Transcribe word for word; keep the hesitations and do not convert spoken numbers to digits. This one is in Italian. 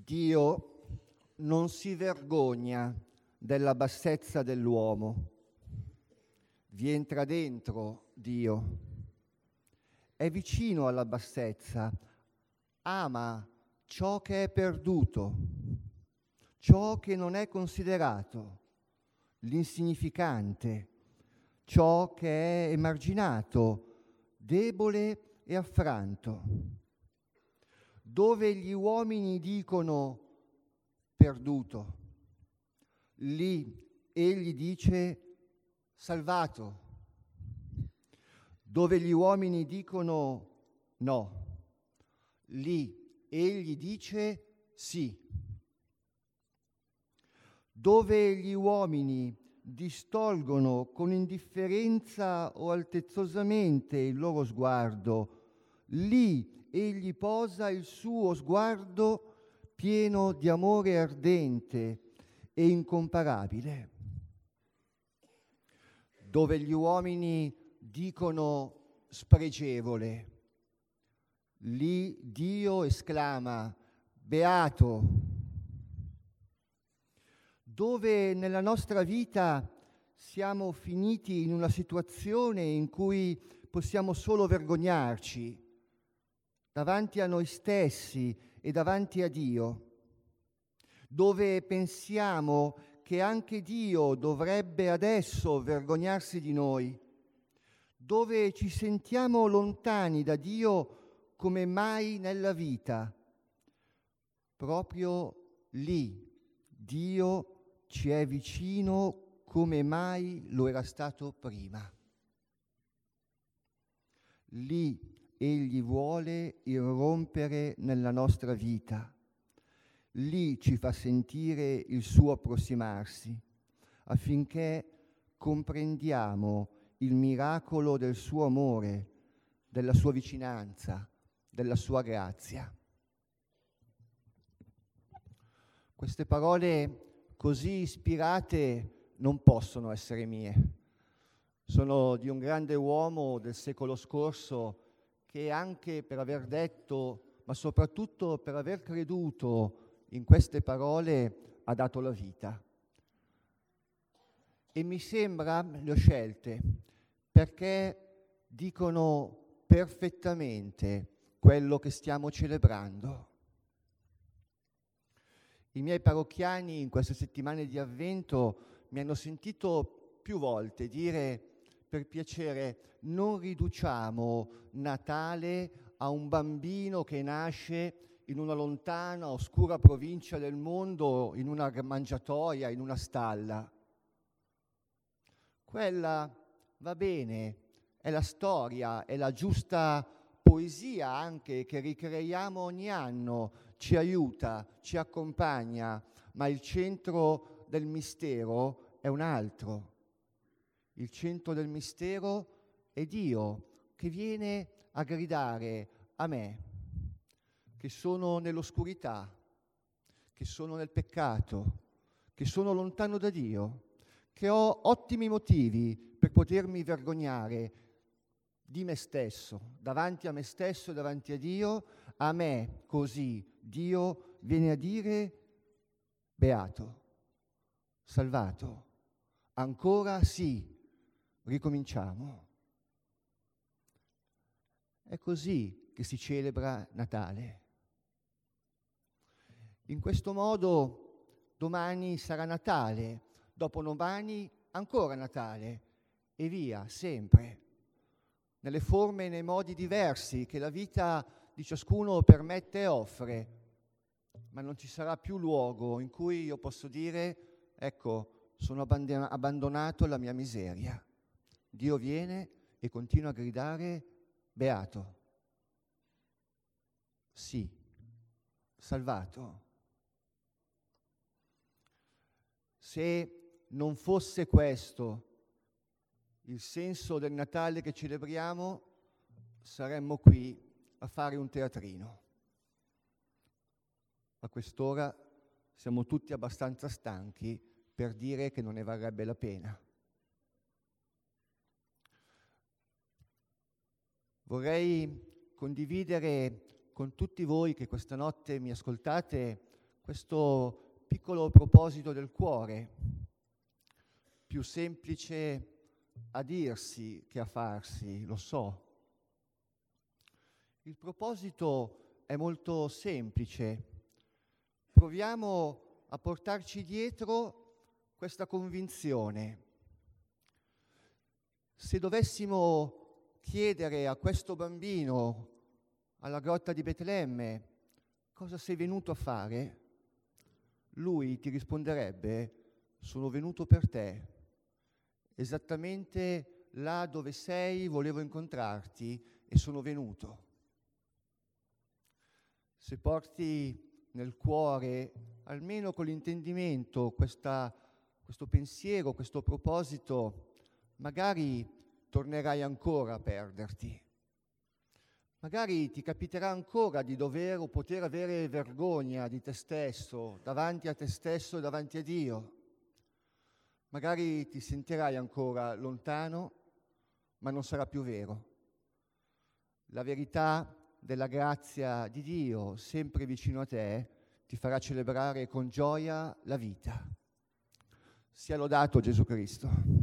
Dio non si vergogna della bassezza dell'uomo, vi entra dentro Dio, è vicino alla bassezza, ama ciò che è perduto, ciò che non è considerato, l'insignificante, ciò che è emarginato, debole e affranto. Dove gli uomini dicono perduto, lì egli dice salvato. Dove gli uomini dicono no, lì egli dice sì. Dove gli uomini distolgono con indifferenza o altezzosamente il loro sguardo, lì egli posa il suo sguardo pieno di amore ardente e incomparabile. Dove gli uomini dicono spregevole, lì Dio esclama beato. Dove nella nostra vita siamo finiti in una situazione in cui possiamo solo vergognarci davanti a noi stessi e davanti a Dio, dove pensiamo che anche Dio dovrebbe adesso vergognarsi di noi, dove ci sentiamo lontani da Dio come mai nella vita, proprio lì Dio ci è vicino come mai lo era stato prima. Lì Egli vuole irrompere nella nostra vita. Lì ci fa sentire il suo approssimarsi, affinché comprendiamo il miracolo del suo amore, della sua vicinanza, della sua grazia. Queste parole così ispirate non possono essere mie. Sono di un grande uomo del secolo scorso che anche per aver detto, ma soprattutto per aver creduto in queste parole, ha dato la vita. E mi sembra, le ho scelte, perché dicono perfettamente quello che stiamo celebrando. I miei parrocchiani in queste settimane di Avvento mi hanno sentito più volte dire: per piacere, non riduciamo Natale a un bambino che nasce in una lontana, oscura provincia del mondo, in una mangiatoia, in una stalla. Quella va bene, è la storia, è la giusta poesia anche che ricreiamo ogni anno, ci aiuta, ci accompagna, ma il centro del mistero è un altro. Il centro del mistero è Dio che viene a gridare a me, che sono nell'oscurità, che sono nel peccato, che sono lontano da Dio, che ho ottimi motivi per potermi vergognare di me stesso, davanti a me stesso e davanti a Dio. A me così Dio viene a dire beato, salvato, ancora sì. Ricominciamo. È così che si celebra Natale. In questo modo domani sarà Natale, dopodomani ancora Natale e via, sempre, nelle forme e nei modi diversi che la vita di ciascuno permette e offre, ma non ci sarà più luogo in cui io posso dire: ecco, sono abbandonato alla mia miseria. Dio viene e continua a gridare beato, sì, salvato. Se non fosse questo il senso del Natale che celebriamo, saremmo qui a fare un teatrino. A quest'ora siamo tutti abbastanza stanchi per dire che non ne varrebbe la pena. Vorrei condividere con tutti voi che questa notte mi ascoltate questo piccolo proposito del cuore, più semplice a dirsi che a farsi, lo so. Il proposito è molto semplice. Proviamo a portarci dietro questa convinzione. Se dovessimo chiedere a questo bambino alla grotta di Betlemme cosa sei venuto a fare, lui ti risponderebbe: sono venuto per te, esattamente là dove sei volevo incontrarti e sono venuto. Se porti nel cuore, almeno con l'intendimento, questa, questo pensiero, questo proposito, magari tornerai ancora a perderti. Magari ti capiterà ancora di dover o poter avere vergogna di te stesso, davanti a te stesso e davanti a Dio. Magari ti sentirai ancora lontano, ma non sarà più vero. La verità della grazia di Dio, sempre vicino a te, ti farà celebrare con gioia la vita. Sia lodato Gesù Cristo.